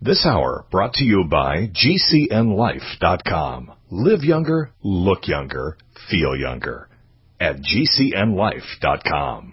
This hour brought to you by GCNLife.com. Live younger, look younger, feel younger at GCNLife.com.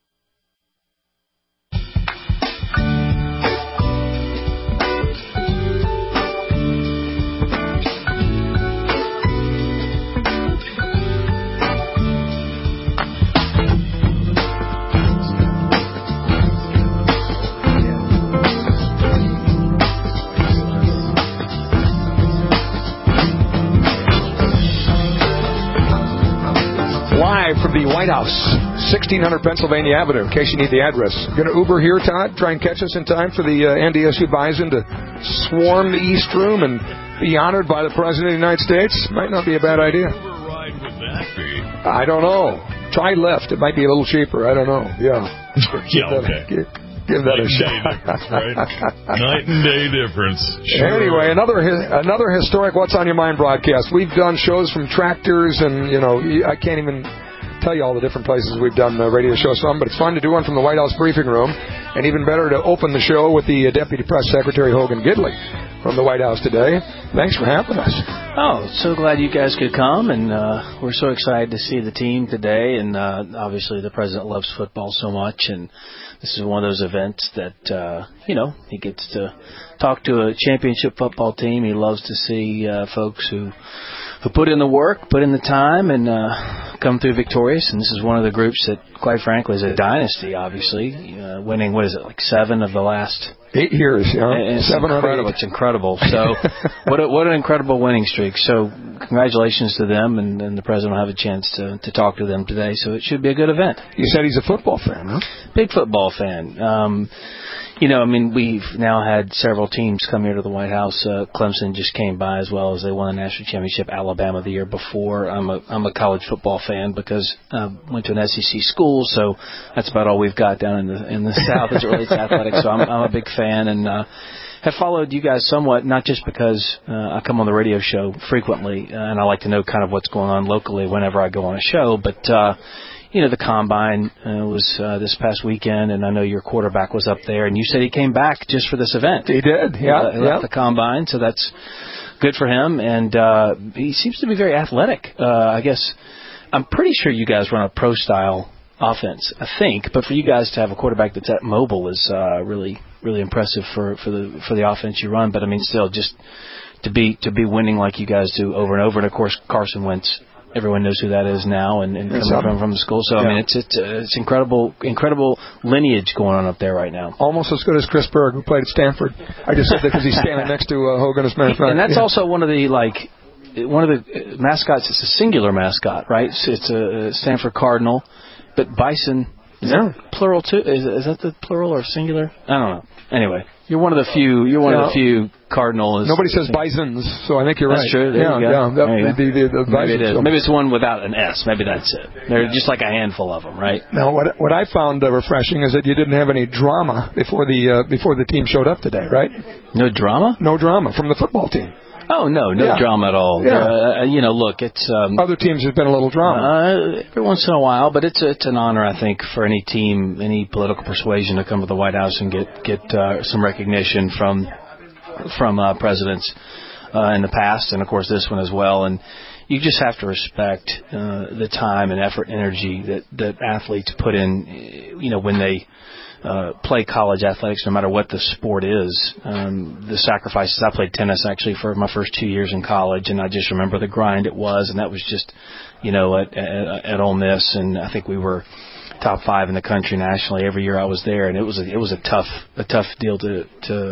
From the White House, 1600 Pennsylvania Avenue, in case you need the address. Going to Uber here, Todd? Try and catch us in time for the NDSU Bison to swarm the East Room and be honored by the President of the United States? Might not be a bad idea. Uber ride would that be? I don't know. Try Lyft. It might be a little cheaper. I don't know. Yeah. Okay. Give that a shot. Right? Night and day difference. Sure. Anyway, another historic What's on Your Mind broadcast. We've done shows from tractors and, I can't even tell you all the different places we've done radio shows from, but it's fun to do one from the White House briefing room, and even better to open the show with the Deputy Press Secretary Hogan Gidley from the White House today. Thanks for having us. Oh, so glad you guys could come, and we're so excited to see the team today, and obviously the President loves football so much, and this is one of those events that, he gets to talk to a championship football team. He loves to see folks who put in the work, put in the time, and come through victorious. And this is one of the groups that, quite frankly, is a dynasty, obviously, winning, 7 of the last 8 years, It's 7 incredible. It's incredible. So what an incredible winning streak. So congratulations to them, and the President will have a chance to talk to them today. So it should be a good event. You said he's a football fan, huh? Big football fan. We've now had several teams come here to the White House. Clemson just came by, as well as they won the national championship. Alabama the year before. I'm a college football fan because I went to an SEC school, so that's about all we've got down in the South as it relates to athletics. So I'm a big fan, and have followed you guys somewhat, not just because I come on the radio show frequently, and I like to know kind of what's going on locally whenever I go on a show, but the Combine was this past weekend, and I know your quarterback was up there, and you said he came back just for this event. He did, yeah. He left the Combine, so that's good for him, and he seems to be very athletic. I guess I'm pretty sure you guys run a pro-style offense, I think, but for you guys to have a quarterback that's that mobile is really, really impressive for the offense you run. But I mean, still, just to be winning like you guys do over and over, and of course Carson Wentz. Everyone knows who that is now, and coming from the school. So, yeah. I mean, it's incredible lineage going on up there right now. Almost as good as Chris Berg, who played at Stanford. I just said that because he's standing next to Hogan, as a matter of fact. And that's also one of the mascots. It's a singular mascot, right? It's a Stanford Cardinal, but Bison. Is that plural too? Is that the plural or singular? I don't know. Anyway, you're one of the few. You're one of the few Cardinals. Nobody says Bisons, so I think you're right. That's true. There you go. The Maybe it is. Maybe it's one without an S. Maybe that's it. There are just like a handful of them, right? Now, what I found refreshing is that you didn't have any drama before the team showed up today, right? No drama? No drama from the football team. Oh, no drama at all. Yeah. Look, it's... other teams have been a little drama. Every once in a while, but it's an honor, I think, for any team, any political persuasion to come to the White House and get some recognition from presidents in the past, and, of course, this one as well. And you just have to respect the time and effort, energy that athletes put in, when they... play college athletics, no matter what the sport is. The sacrifices. I played tennis actually for my first 2 years in college, and I just remember the grind it was, and that was just, at Ole Miss, and I think we were top 5 in the country nationally every year I was there, and it was a tough deal to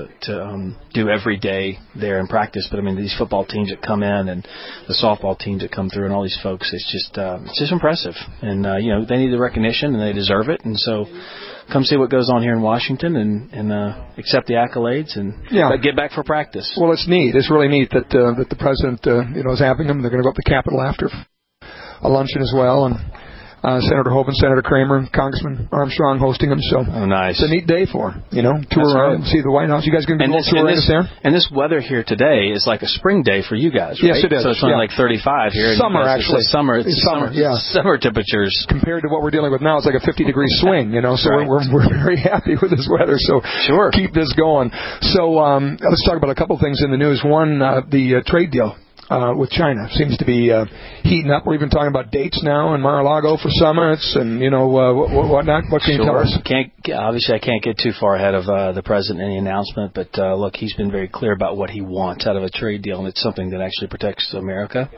do every day there in practice. But I mean, these football teams that come in and the softball teams that come through, and all these folks, it's just impressive, and they need the recognition and they deserve it, and so. Come see what goes on here in Washington and accept the accolades and get back for practice. Well, it's neat. It's really neat that the president is having them. They're going to go up to the Capitol after a luncheon as well. And Senator Hoeven, Senator Kramer, Congressman Armstrong hosting them. So nice. It's a neat day for them. Tour around, see the White House. You guys going to go tour us there? And this weather here today is like a spring day for you guys, right? Yes, it is. So it's only like 35 here. Summer, actually. It's summer. Yeah. Summer temperatures. Compared to what we're dealing with now, it's like a 50-degree swing, So right. we're very happy with this weather. So sure. Keep this going. So let's talk about a couple things in the news. One, the trade deal with China seems to be heating up. We're even talking about dates now in Mar-a-Lago for summits and, whatnot. What can you tell us? Obviously, I can't get too far ahead of the president in any announcement, but look, he's been very clear about what he wants out of a trade deal, and it's something that actually protects America,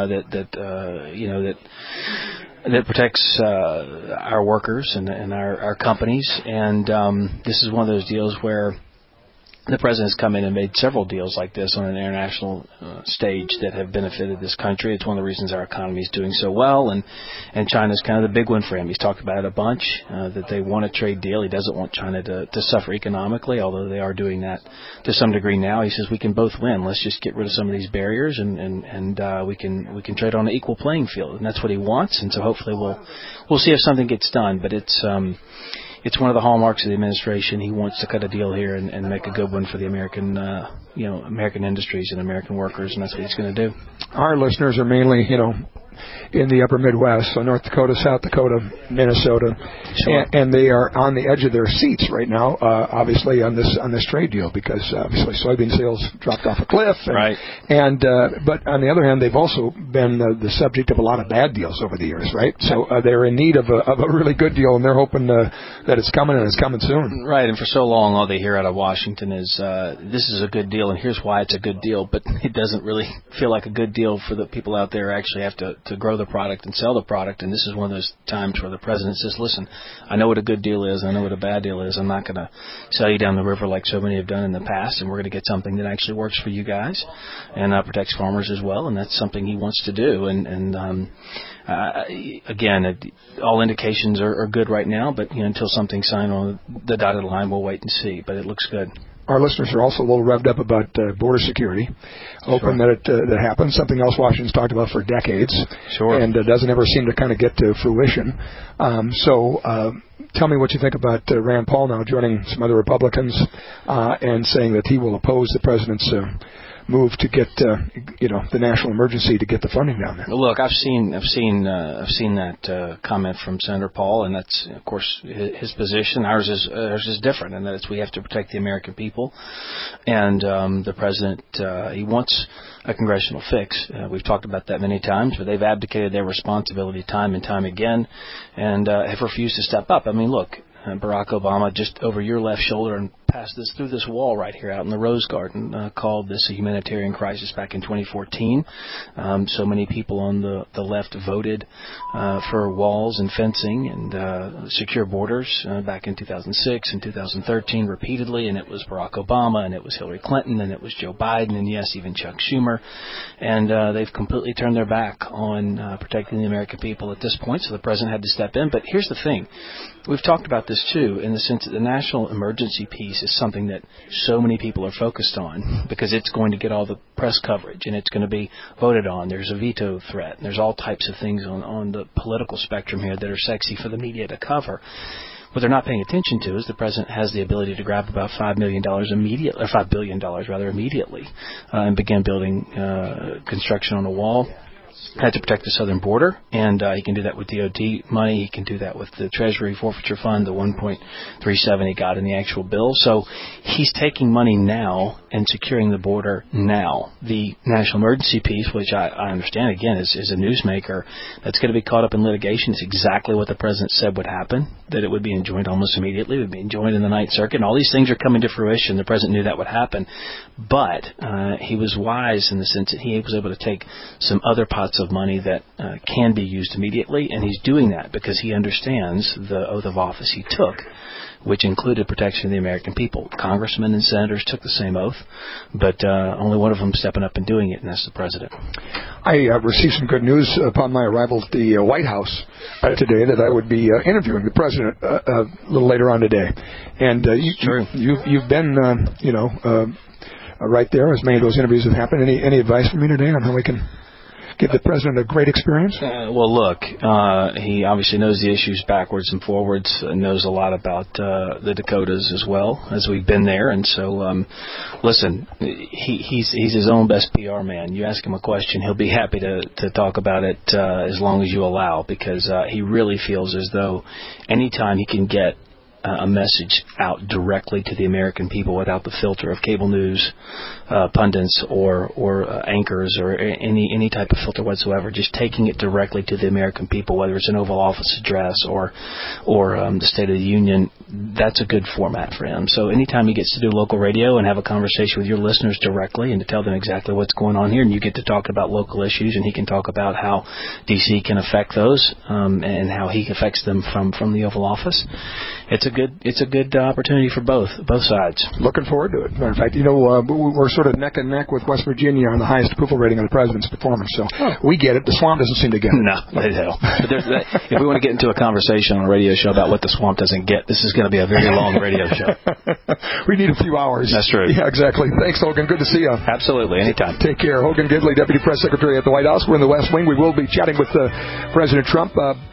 that protects our workers and our companies. And this is one of those deals where the president's come in and made several deals like this on an international stage that have benefited this country. It's one of the reasons our economy is doing so well, and China's kind of the big one for him. He's talked about it a bunch, that they want a trade deal. He doesn't want China to suffer economically, although they are doing that to some degree now. He says we can both win. Let's just get rid of some of these barriers, and we can trade on an equal playing field, and that's what he wants. And so hopefully we'll see if something gets done. But it's one of the hallmarks of the administration. He wants to cut a deal here and make a good one for the American, American industries and American workers, and that's what he's going to do. Our listeners are mainly, in the upper Midwest, so North Dakota, South Dakota, Minnesota, sure. and they are on the edge of their seats right now, obviously on this trade deal, because obviously soybean sales dropped off a cliff. Right. But on the other hand, they've also been the subject of a lot of bad deals over the years, right? So they're in need of a really good deal, and they're hoping that it's coming, and it's coming soon. Right, and for so long, all they hear out of Washington is this is a good deal, and here's why it's a good deal, but it doesn't really feel like a good deal for the people out there who actually have to grow the product and sell the product. And this is one of those times where the president says, listen, I know what a good deal is, I know what a bad deal is. I'm not going to sell you down the river like so many have done in the past, and we're going to get something that actually works for you guys and protects farmers as well, and that's something he wants to do. Again, all indications are good right now, but until something's signed on the dotted line, we'll wait and see. But it looks good. Our listeners are also a little revved up about border security, hoping that that happens. Something else Washington's talked about for decades, sure, and doesn't ever seem to kind of get to fruition. Tell me what you think about Rand Paul now joining some other Republicans and saying that he will oppose the president's move to get the national emergency to get the funding down there. Look, I've seen that comment from Senator Paul, and that's of course his position. Ours is different, and that is we have to protect the American people. And the president he wants a congressional fix. We've talked about that many times, but they've abdicated their responsibility time and time again, and have refused to step up. I mean, look. Barack Obama, just over your left shoulder and passed this through this wall right here out in the Rose Garden, called this a humanitarian crisis back in 2014. So many people on the left voted for walls and fencing and secure borders back in 2006 and 2013 repeatedly, and it was Barack Obama, and it was Hillary Clinton, and it was Joe Biden, and yes, even Chuck Schumer. And they've completely turned their back on protecting the American people at this point, so the president had to step in. But here's the thing. We've talked about this, too, in the sense that the national emergency piece is something that so many people are focused on because it's going to get all the press coverage and it's going to be voted on. There's a veto threat. And there's all types of things on the political spectrum here that are sexy for the media to cover. What they're not paying attention to is the president has the ability to grab about $5 billion immediately, and begin building construction on a wall. Had to protect the southern border, and he can do that with DOT money. He can do that with the Treasury Forfeiture Fund, the $1.37 he got in the actual bill. So he's taking money now and securing the border now. The national emergency piece, which I understand, again, is a newsmaker that's going to be caught up in litigation. It's exactly what the president said would happen, that it would be enjoined almost immediately. It would be enjoined in the Ninth Circuit, and all these things are coming to fruition. The president knew that would happen, but he was wise in the sense that he was able to take some other pots of money that can be used immediately, and he's doing that because he understands the oath of office he took, which included protection of the American people. Congressmen and senators took the same oath, but only one of them stepping up and doing it, and that's the president. I received some good news upon my arrival at the White House today that I would be interviewing the president a little later on today. And you've been, right there as many of those interviews have happened. Any advice for me today on how we can give the president a great experience? Well, look, he obviously knows the issues backwards and forwards, knows a lot about the Dakotas as well, as we've been there. And so, listen, he's his own best PR man. You ask him a question, he'll be happy to talk about it as long as you allow, because he really feels as though anytime he can get a message out directly to the American people without the filter of cable news, pundits or anchors or any type of filter whatsoever, just taking it directly to the American people, whether it's an Oval Office address or the State of the Union, that's a good format for him. So anytime he gets to do local radio and have a conversation with your listeners directly and to tell them exactly what's going on here, and you get to talk about local issues, and he can talk about how D.C. can affect those and how he affects them from the Oval Office, it's a good opportunity for both sides. Looking forward to it. Matter of fact, we're sort of neck and neck with West Virginia on the highest approval rating of the president's performance. So we get it. The swamp doesn't seem to get it. No, they don't. But if we want to get into a conversation on a radio show about what the swamp doesn't get, this is going to be a very long radio show. We need a few hours. That's true. Yeah, exactly. Thanks, Hogan. Good to see you. Absolutely. Anytime. Take care. Hogan Gidley, Deputy Press Secretary at the White House. We're in the West Wing. We will be chatting with President Trump.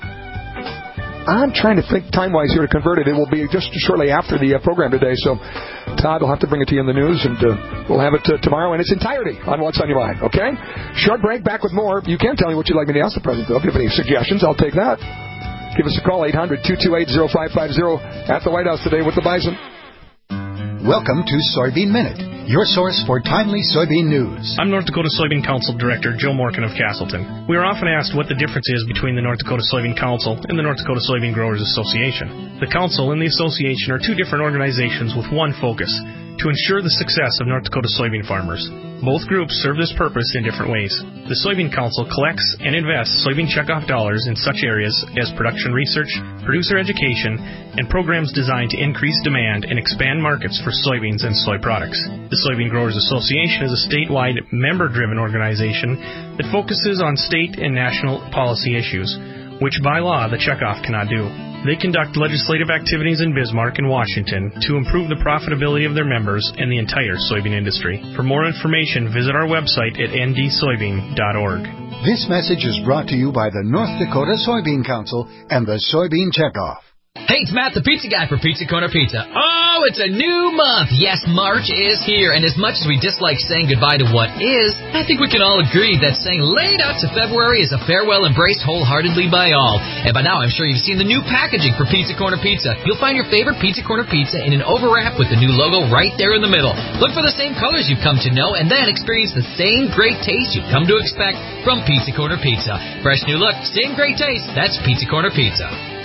I'm trying to think time-wise here to convert it. It will be just shortly after the program today. So Todd will have to bring it to you in the news, and we'll have it tomorrow in its entirety on What's on Your Mind. Okay? Short break. Back with more. You can tell me what you'd like me to ask the president, though. If you have any suggestions, I'll take that. Give us a call, 800-228-0550 at the White House today with the Bison. Welcome to Soybean Minute, your source for timely soybean news. I'm North Dakota Soybean Council Director Joe Morgan of Castleton. We are often asked what the difference is between the North Dakota Soybean Council and the North Dakota Soybean Growers Association. The Council and the Association are two different organizations with one focus: to ensure the success of North Dakota soybean farmers. Both groups serve this purpose in different ways. The Soybean Council collects and invests soybean checkoff dollars in such areas as production research, producer education, and programs designed to increase demand and expand markets for soybeans and soy products. The Soybean Growers Association is a statewide, member-driven organization that focuses on state and national policy issues, which by law the checkoff cannot do. They conduct legislative activities in Bismarck and Washington to improve the profitability of their members and the entire soybean industry. For more information, visit our website at ndsoybean.org. This message is brought to you by the North Dakota Soybean Council and the Soybean Checkoff. Hey, it's Matt, the pizza guy for Pizza Corner Pizza. Oh, it's a new month. Yes, March is here, and as much as we dislike saying goodbye to what is, I think we can all agree that saying laid out to February is a farewell embraced wholeheartedly by all. And by now, I'm sure you've seen the new packaging for Pizza Corner Pizza. You'll find your favorite Pizza Corner Pizza in an overwrap with the new logo right there in the middle. Look for the same colors you've come to know, and then experience the same great taste you've come to expect from Pizza Corner Pizza. Fresh new look, same great taste. That's Pizza Corner Pizza.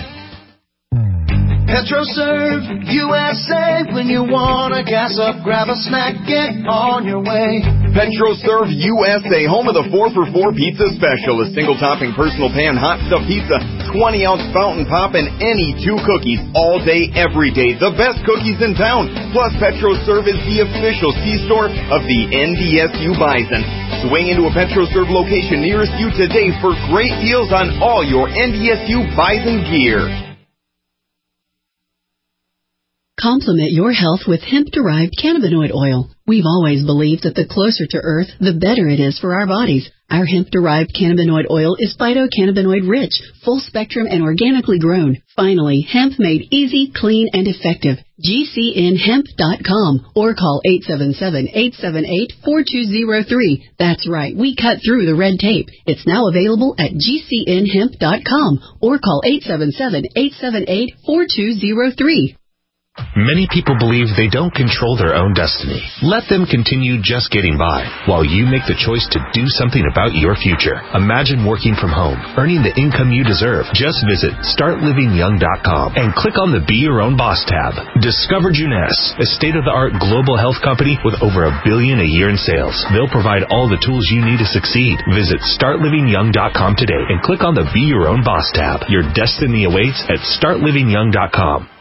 PetroServe USA, when you wanna gas up, grab a snack, get on your way. PetroServe USA, home of the 4-for-4 pizza special. A single topping personal pan hot stuffed pizza, 20-ounce fountain pop, and any 2 cookies all day, every day. The best cookies in town. Plus, PetroServe is the official C-store of the NDSU Bison. Swing into a PetroServe location nearest you today for great deals on all your NDSU Bison gear. Complement your health with hemp-derived cannabinoid oil. We've always believed that the closer to Earth, the better it is for our bodies. Our hemp-derived cannabinoid oil is phytocannabinoid-rich, full-spectrum, and organically grown. Finally, hemp made easy, clean, and effective. GCNhemp.com or call 877-878-4203. That's right, we cut through the red tape. It's now available at GCNhemp.com or call 877-878-4203. Many people believe they don't control their own destiny. Let them continue just getting by while you make the choice to do something about your future. Imagine working from home, earning the income you deserve. Just visit StartLivingYoung.com and click on the Be Your Own Boss tab. Discover Juness, a state-of-the-art global health company with over $1 billion a year in sales. They'll provide all the tools you need to succeed. Visit StartLivingYoung.com today and click on the Be Your Own Boss tab. Your destiny awaits at StartLivingYoung.com.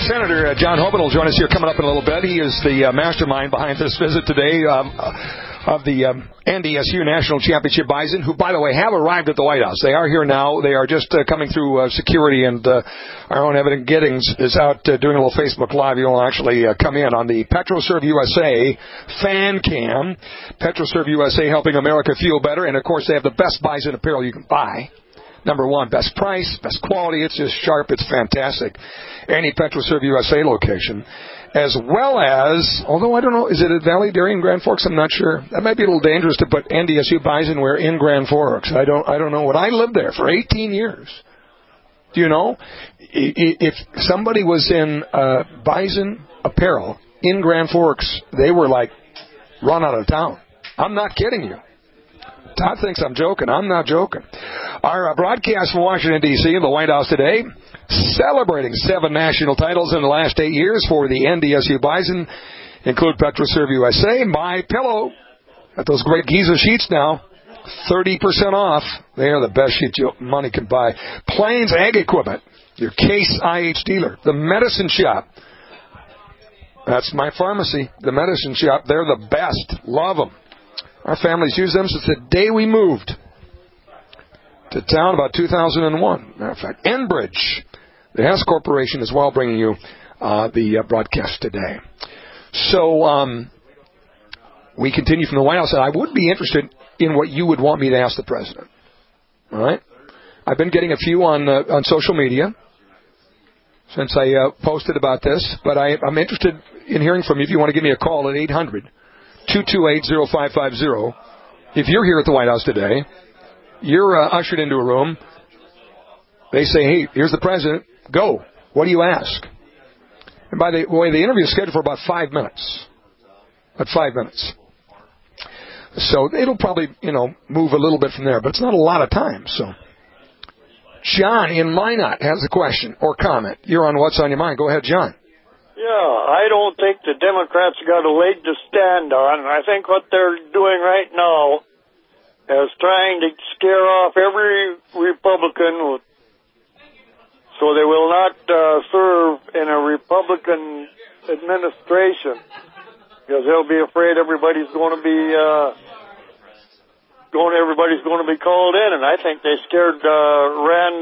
Senator John Hoeven will join us here coming up in a little bit. He is the mastermind behind this visit today of the NDSU National Championship Bison, who, by the way, have arrived at the White House. They are here now. They are just coming through security, and our own Evan Giddings is out doing a little Facebook Live. You'll actually come in on the PetroServe USA fan cam. PetroServe USA helping America fuel better, and, of course, they have the best bison apparel you can buy. Number one, best price, best quality. It's just sharp. It's fantastic. Any PetroServe USA location. As well as, although I don't know, is it at Valley Dairy in Grand Forks? I'm not sure. That might be a little dangerous to put NDSU bison wear in Grand Forks. I don't know. When I lived there for 18 years, do you know, if somebody was in bison apparel in Grand Forks, they were like run out of town. I'm not kidding you. Todd thinks I'm joking. I'm not joking. Our broadcast from Washington, D.C., in the White House today, celebrating 7 national titles in the last 8 years for the NDSU Bison, include PetroServe USA, My Pillow. Got those great Giza sheets now, 30% off. They are the best sheets money can buy. Plains Ag Equipment, your Case IH dealer. The Medicine Shop. That's my pharmacy. The Medicine Shop. They're the best. Love them. Our families use them since the day we moved to town about 2001. Matter of fact, Enbridge, the Hess Corporation, as well, bringing you the broadcast today. So we continue from the White House, and I would be interested in what you would want me to ask the president. All right? I've been getting a few on social media since I posted about this, but I'm interested in hearing from you. If you want to give me a call at 800-228-0550. If you're here at the White House today, you're ushered into a room. They say, hey, here's the president. Go. What do you ask? And by the way, the interview is scheduled for about 5 minutes. About 5 minutes. So it'll probably, move a little bit from there, but it's not a lot of time. So John in Minot has a question or comment. You're on What's on Your Mind. Go ahead, John. Yeah, I don't think the Democrats got a leg to stand on. I think what they're doing right now is trying to scare off every Republican so they will not serve in a Republican administration because they'll be afraid everybody's going to be called in. And I think they scared Rand,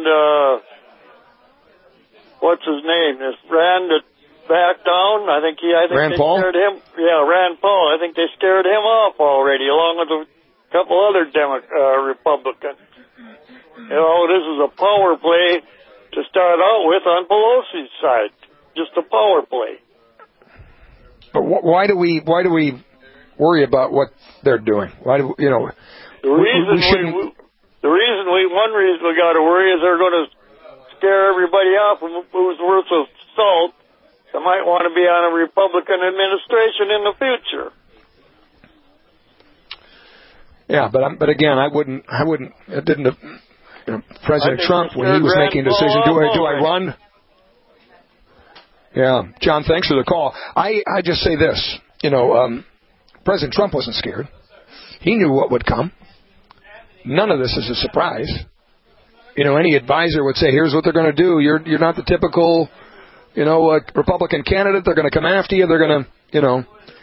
what's his name? This Rand that back down. I think Rand they Paul? scared him. Yeah, Rand Paul. I think they scared him off already, along with a couple other Republicans. This is a power play to start out with on Pelosi's side. Just a power play. But why do we worry about what they're doing? Why do one reason we got to worry is they're going to scare everybody off who's worth of salt. They might want to be on a Republican administration in the future. Yeah, but again, I wouldn't. It didn't. President Trump, when he was making a decision, do I run? Yeah, John, thanks for the call. I just say this. President Trump wasn't scared. He knew what would come. None of this is a surprise. Any advisor would say, "Here's what they're going to do. You're not the typical." A Republican candidate, they're going to come after you. They're going to,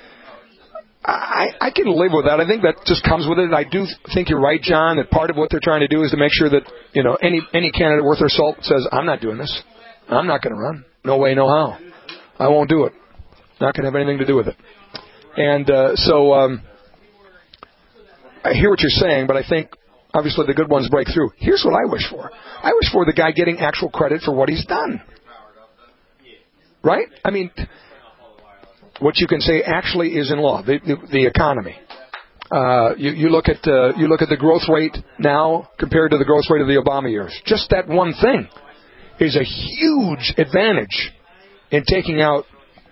I can live with that. I think that just comes with it. I do think you're right, John, that part of what they're trying to do is to make sure that, any candidate worth their salt says, I'm not doing this. I'm not going to run. No way, no how. I won't do it. Not going to have anything to do with it. And so I hear what you're saying, but I think, obviously, the good ones break through. Here's what I wish for. I wish for the guy getting actual credit for what he's done. Right? I mean, what you can say actually is in law. The economy. You look at the growth rate now compared to the growth rate of the Obama years. Just that one thing is a huge advantage in taking out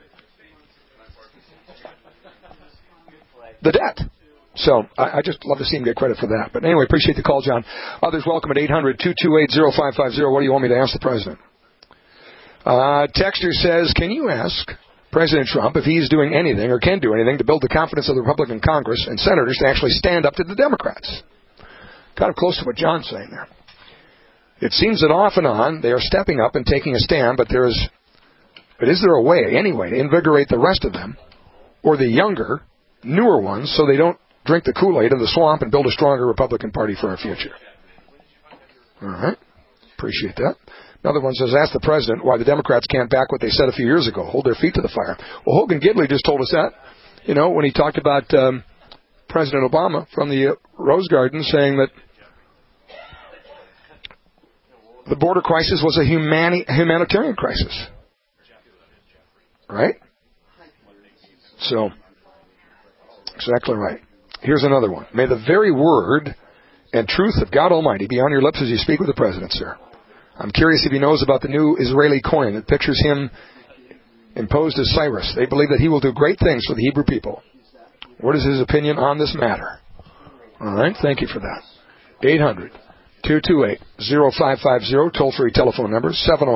the debt. So I just love to see him get credit for that. But anyway, appreciate the call, John. Others welcome at 800-228-0550. What do you want me to ask the president? Texter says, can you ask President Trump if he's doing anything or can do anything to build the confidence of the Republican Congress and senators to actually stand up to the Democrats? Kind of close to what John's saying there. It seems that off and on they are stepping up and taking a stand, but there's But is there a way, anyway, to invigorate the rest of them, or the younger, newer ones, so they don't drink the Kool-Aid in the swamp and build a stronger Republican Party for our future? All right. Appreciate that. Another one says, ask the president why the Democrats can't back what they said a few years ago, hold their feet to the fire. Well, Hogan Gidley just told us that, when he talked about President Obama from the Rose Garden saying that the border crisis was a humanitarian crisis. Right? So, exactly right. Here's another one. May the very word and truth of God Almighty be on your lips as you speak with the president, sir. I'm curious if he knows about the new Israeli coin that pictures him imposed as Cyrus. They believe that he will do great things for the Hebrew people. What is his opinion on this matter? All right, thank you for that. 800-228-0550, toll-free telephone number,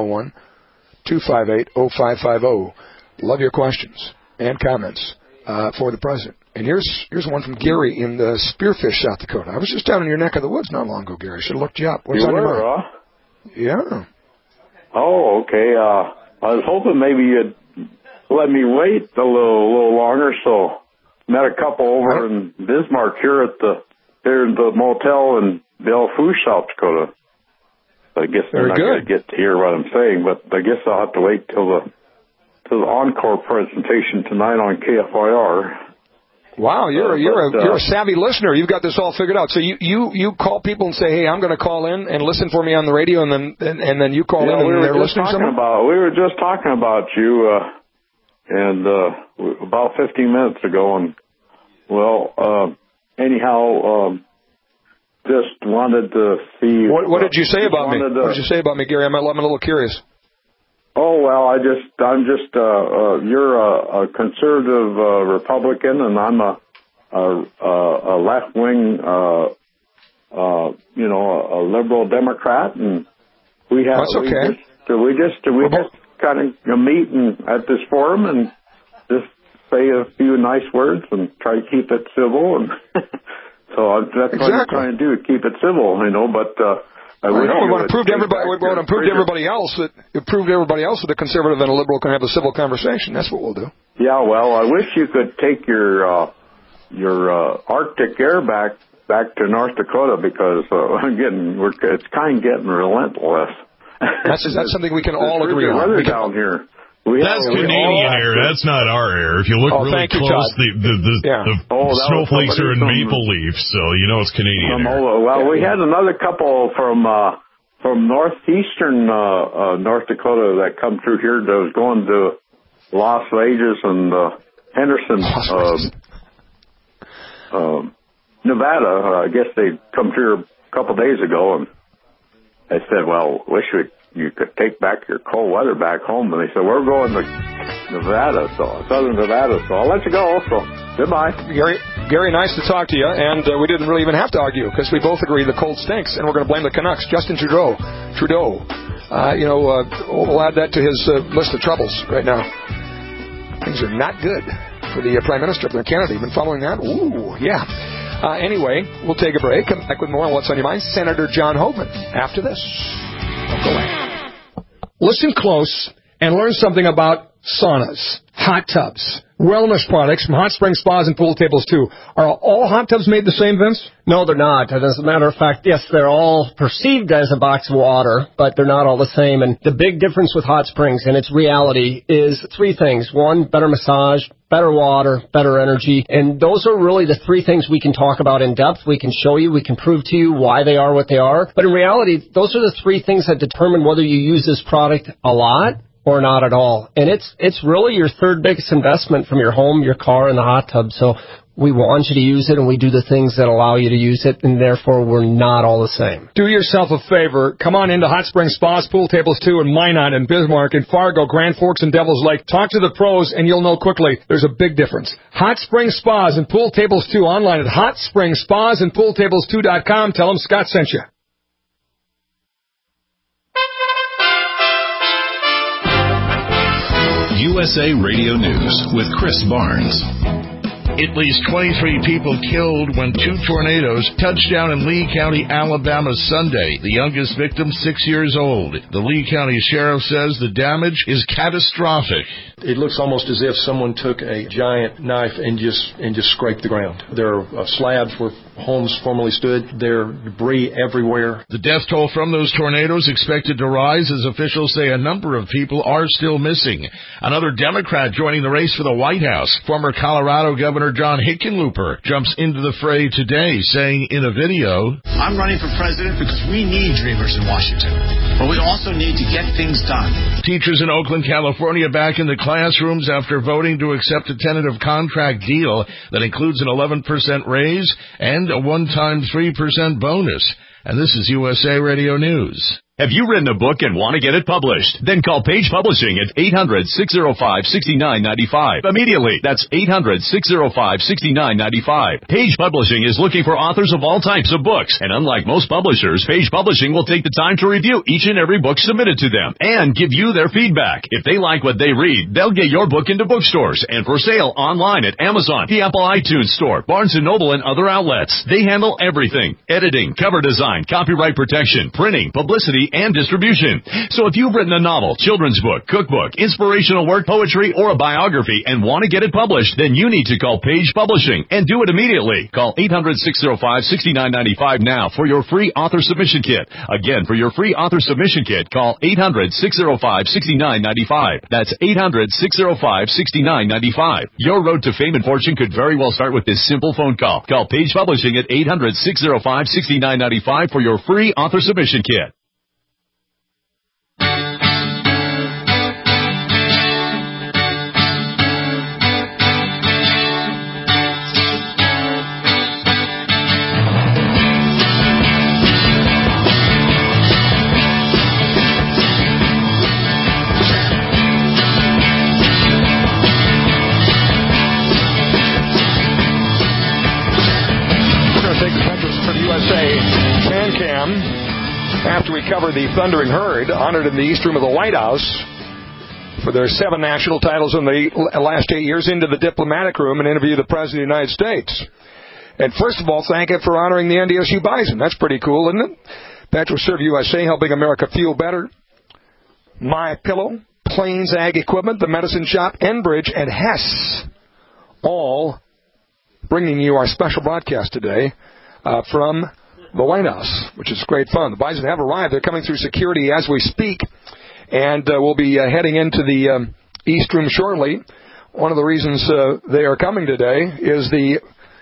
701-258-0550. Love your questions and comments for the president. And here's one from Gary in the Spearfish, South Dakota. I was just down in your neck of the woods not long ago, Gary. Should have looked you up. What's on your mind? Yeah. Oh, okay. I was hoping maybe you'd let me wait a little longer. So met a couple over in Bismarck here at the motel in Belle Fourche, South Dakota. I guess they're not going to get to hear what I'm saying, but I guess I'll have to wait till the encore presentation tonight on KFIR. Wow, you're a savvy listener. You've got this all figured out. So you call people and say, hey, I'm going to call in and listen for me on the radio, and then you call in and they're listening. We were just talking about you about 15 minutes ago, and anyhow, just wanted to see. What did you say about me? What did you say about me, Gary? I'm a little curious. Oh, well, you're a conservative Republican, and I'm a left-wing, a liberal Democrat, and we just kind of meet at this forum and just say a few nice words and try to keep it civil, and so that's what I'm trying to do, keep it civil, but. We want to prove to everybody else that the conservative and a liberal can have a civil conversation. That's what we'll do. Yeah, well, I wish you could take your Arctic air back to North Dakota, because it's kind of getting relentless. That's something we can all agree on. Weather down here. That's Canadian air. That's not our air. If you look really close, the snowflakes are in maple leaf, so it's Canadian air. Well, we had another couple from northeastern North Dakota that come through here that was going to Las Vegas and Henderson, Nevada. I guess they come through a couple days ago, and I said, well, wish you could take back your cold weather back home. And they said, we're going to Nevada, southern Nevada, so I'll let you go. So, goodbye. Gary, nice to talk to you, and we didn't really even have to argue, because we both agree the cold stinks, and we're going to blame the Canucks. Justin Trudeau. We'll add that to his list of troubles right now. Things are not good for the Prime Minister of Canada. You've been following that? Ooh, yeah. Anyway, we'll take a break. Come back with more on What's on Your Mind. Senator John Hoagland after this. Don't go away. Listen close and learn something about saunas, hot tubs, wellness products from Hot Spring Spas and Pool Tables, too. Are all hot tubs made the same, Vince? No, they're not. As a matter of fact, yes, they're all perceived as a box of water, but they're not all the same. And the big difference with Hot Springs and its reality is three things. One, better massage, better water, better energy. And those are really the three things we can talk about in depth. We can show you, we can prove to you why they are what they are. But in reality, those are the three things that determine whether you use this product a lot or not at all. And it's really your third biggest investment from your home, your car, and the hot tub. So we want you to use it, and we do the things that allow you to use it, and therefore we're not all the same. Do yourself a favor. Come on into Hot Spring Spas, Pool Tables 2 in Minot and Bismarck and Fargo, Grand Forks and Devil's Lake. Talk to the pros, and you'll know quickly there's a big difference. Hot Spring Spas and Pool Tables 2 online at HotSpringSpasAndPoolTables2.com. Tell them Scott sent you. USA Radio News with Chris Barnes. At least 23 people killed when 2 tornadoes touched down in Lee County, Alabama Sunday. The youngest victim, 6 years old. The Lee County Sheriff says the damage is catastrophic. It looks almost as if someone took a giant knife and just scraped the ground. There are slabs where homes formerly stood. There are debris everywhere. The death toll from those tornadoes expected to rise as officials say a number of people are still missing. Another Democrat joining the race for the White House, former Colorado Governor John Hickenlooper, jumps into the fray today, saying in a video, I'm running for president because we need dreamers in Washington, but we also need to get things done. Teachers in Oakland, California back in the classrooms after voting to accept a tentative contract deal that includes an 11% raise and a one-time 3% bonus. And this is USA Radio News. Have you written a book and want to get it published? Then call Page Publishing at 800-605-6995. Immediately. That's 800-605-6995. Page Publishing is looking for authors of all types of books. And unlike most publishers, Page Publishing will take the time to review each and every book submitted to them and give you their feedback. If they like what they read, they'll get your book into bookstores and for sale online at Amazon, the Apple iTunes Store, Barnes & Noble, and other outlets. They handle everything: editing, cover design, copyright protection, printing, publicity, and distribution. So if you've written a novel, children's book, cookbook, inspirational work, poetry, or a biography and want to get it published, then you need to call Page Publishing and do it immediately. Call 800-605-6995 now for your free author submission kit. Again, for your free author submission kit, call 800-605-6995. That's 800-605-6995. Your road to fame and fortune could very well start with this simple phone call. Call Page Publishing at 800-605-6995 for your free author submission kit. After we cover the Thundering Herd, honored in the East Room of the White House for their 7 national titles in the last 8 years, into the Diplomatic Room and interview the President of the United States. And first of all, thank him for honoring the NDSU Bison. That's pretty cool, isn't it? Petro Serve USA, helping America feel better. My Pillow, Plains Ag Equipment, The Medicine Shop, Enbridge, and Hess, all bringing you our special broadcast today from the White House, which is great fun. The Bison have arrived. They're coming through security as we speak, and we'll be heading into the East Room shortly. One of the reasons they are coming today is the,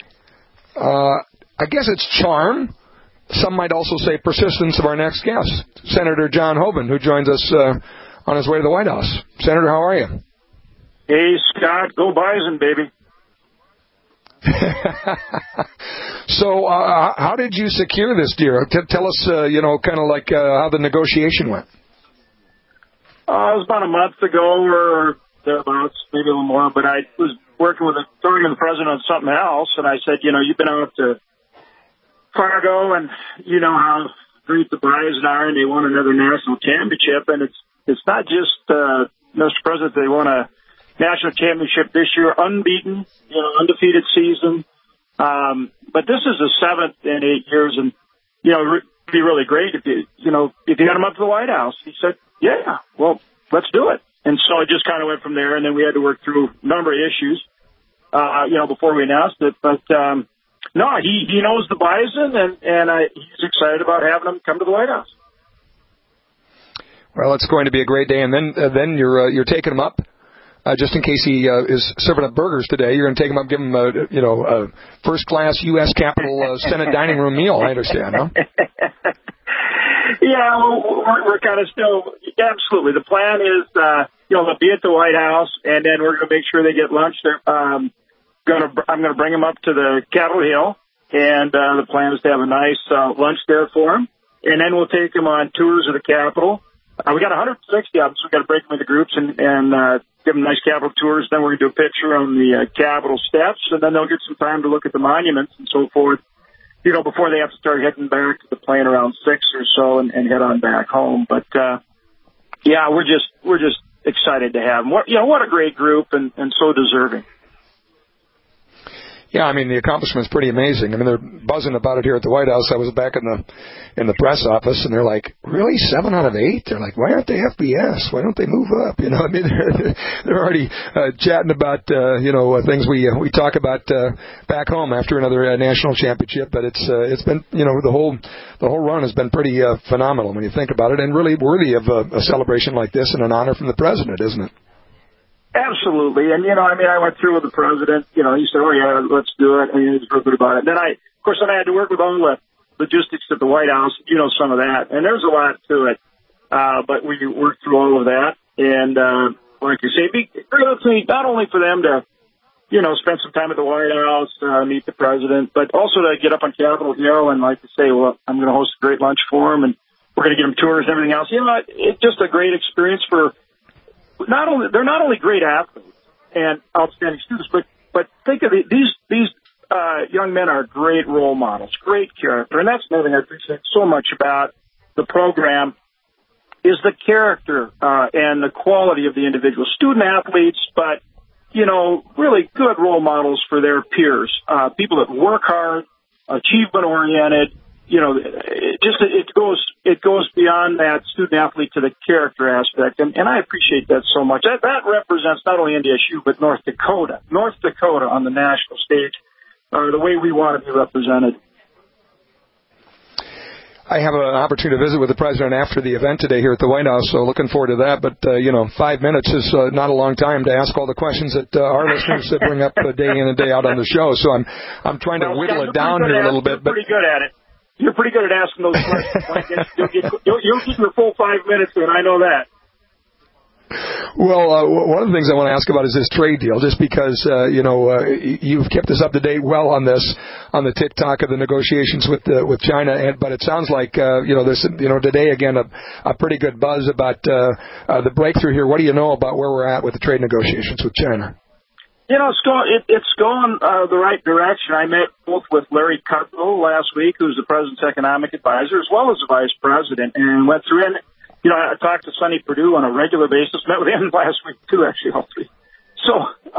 I guess it's charm, some might also say persistence, of our next guest, Senator John Hoeven, who joins us on his way to the White House. Senator, how are you? Hey, Scott, go Bison, baby. So, how did you secure this deal? Tell us, kind of like how the negotiation went. It was about a month ago or thereabouts, maybe a little more, but I was talking with the president on something else, and I said, you've been out to Fargo, and you know how great the Bison are, and they won another national championship, and it's not just, Mr. President, they won a national championship this year, unbeaten, undefeated season. But this is the 7th in 8 years, and it'd be really great if you got him up to the White House. He said, "Yeah, well, let's do it." And so it just kind of went from there, and then we had to work through a number of issues, before we announced it. But no, he knows the Bison, and he's excited about having him come to the White House. Well, it's going to be a great day, and then you're taking him up. Just in case he is serving up burgers today, you're going to take him up, give him a first-class U.S. Capitol Senate dining room meal, I understand, huh? Yeah, we're kind of still, absolutely. The plan is, they'll be at the White House, and then we're going to make sure they get lunch there. I'm going to bring them up to the Capitol Hill, and the plan is to have a nice lunch there for them. And then we'll take them on tours of the Capitol. We got 160 of them, so we've got to break them into groups and give them nice Capitol tours. Then we're going to do a picture on the Capitol steps, and then they'll get some time to look at the monuments and so forth, before they have to start heading back to the plane around 6 or so and head on back home. But, we're just excited to have them. What a great group and so deserving. Yeah, I mean, the accomplishment's pretty amazing. I mean, they're buzzing about it here at the White House. I was back in the press office, and they're like, really, 7 out of 8? They're like, why aren't they FBS? Why don't they move up? You know, I mean, they're already chatting about, things we talk about back home after another national championship. But it's been, the whole run has been pretty phenomenal when you think about it, and really worthy of a celebration like this and an honor from the president, isn't it? Absolutely. And, I went through with the president. He said, oh, yeah, let's do it. And he was real good about it. Then I had to work with all the logistics at the White House, some of that. And there's a lot to it. But we worked through all of that. And, like you say, not only for them to, spend some time at the White House, meet the president, but also to get up on Capitol Hill and like to say, well, I'm going to host a great lunch for him and we're going to get him tours and everything else. It's just a great experience for they're not only great athletes and outstanding students, but think of it, these young men are great role models, great character, and that's another thing I appreciate so much about the program is the character and the quality of the individual student athletes, but really good role models for their peers, people that work hard, achievement oriented. It goes beyond that student athlete to the character aspect, and I appreciate that so much. That represents not only NDSU but North Dakota on the national stage, the way we want to be represented. I have an opportunity to visit with the president after the event today here at the White House, so looking forward to that. But 5 minutes is not a long time to ask all the questions that our listeners bring up day in and day out on the show. So I'm trying to whittle it down here a little bit. You're pretty good at it. You're pretty good at asking those questions. You'll keep your full 5 minutes in, I know that. Well, one of the things I want to ask about is this trade deal, just because, you've kept us up to date well on the TikTok of the negotiations with China, but it sounds like, there's, today again, a pretty good buzz about the breakthrough here. What do you know about where we're at with the trade negotiations with China? It's going the right direction. I met both with Larry Kudlow last week, who's the president's economic advisor, as well as the vice president, and went through it. I talked to Sonny Perdue on a regular basis, met with him last week too, actually, all three. So,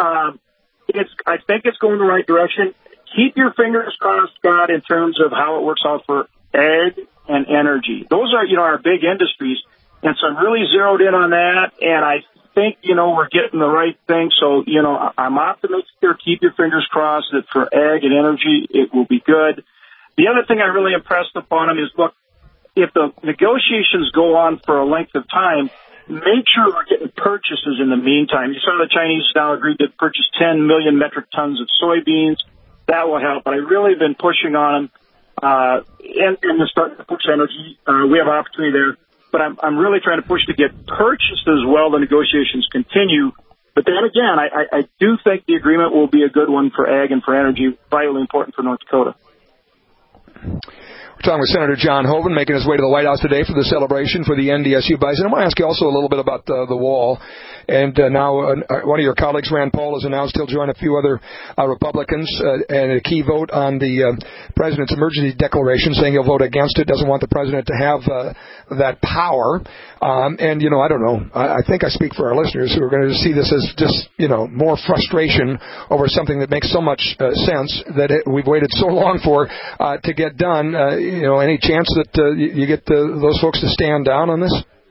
I think it's going the right direction. Keep your fingers crossed, Scott, in terms of how it works out for ag and energy. Those are, our big industries. And so I'm really zeroed in on that. And I think, we're getting the right thing. So, I'm optimistic there. Keep your fingers crossed that for ag and energy, it will be good. The other thing I really impressed upon him is, look, if the negotiations go on for a length of time, make sure we're getting purchases in the meantime. You saw the Chinese now agreed to purchase 10 million metric tons of soybeans. That will help. But I really have been pushing on them, and they're starting to push energy. We have an opportunity there. But I'm really trying to push to get purchases while the negotiations continue. But then again, I do think the agreement will be a good one for ag and for energy, vitally important for North Dakota. We're talking with Senator John Hoeven, making his way to the White House today for the celebration for the NDSU Bison. I want to ask you also a little bit about the wall. And now one of your colleagues, Rand Paul, has announced he'll join a few other Republicans and a key vote on the president's emergency declaration, saying he'll vote against it, doesn't want the president to have that power. I don't know. I think I speak for our listeners who are going to see this as just, more frustration over something that makes so much sense that we've waited so long for to get done. Any chance that you get those folks to stand down on this?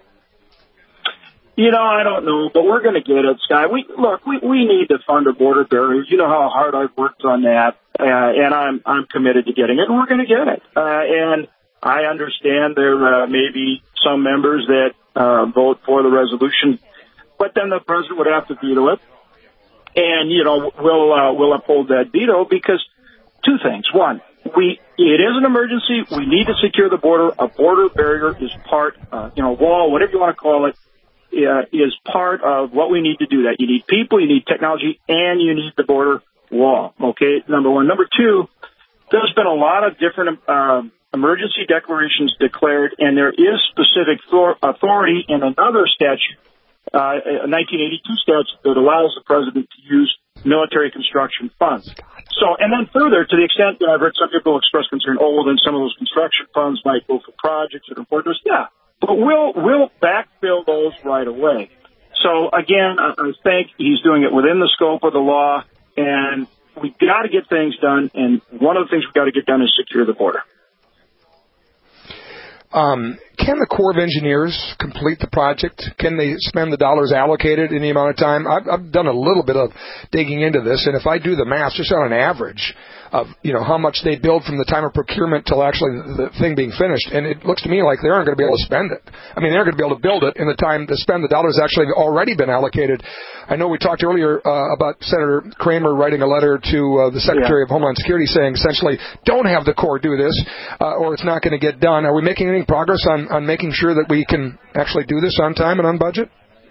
I don't know, but we're going to get it, Scott. We need to fund a border barriers. You know how hard I've worked on that, and I'm committed to getting it, and we're going to get it. And I understand there may be some members that vote for the resolution, but then the president would have to veto it, and we'll uphold that veto because two things. One, it is an emergency. We need to secure the border. A border barrier is part, wall, whatever you want to call it. Is part of what we need to do that. You need people, you need technology, and you need the border wall, okay, number one. Number two, there's been a lot of different emergency declarations declared, and there is specific authority in another statute, a 1982 statute that allows the president to use military construction funds. So, and then further, to the extent that I've heard some people express concern, then some of those construction funds might go for projects that are important to us. Yeah. But we'll backfill those right away. So, again, I think he's doing it within the scope of the law, and we've got to get things done, and one of the things we've got to get done is secure the border. Can the Corps of Engineers complete the project? Can they spend the dollars allocated in the amount of time? I've done a little bit of digging into this, and if I do the math just on an average of, how much they build from the time of procurement till actually the thing being finished, and it looks to me like they aren't going to be able to spend it. I mean, they're going to be able to build it in the time to spend the dollars actually already been allocated. I know we talked earlier about Senator Kramer writing a letter to the Secretary of Homeland Security saying essentially, don't have the Corps do this, or it's not going to get done. Are we making any progress on making sure that we can actually do this on time and on budget?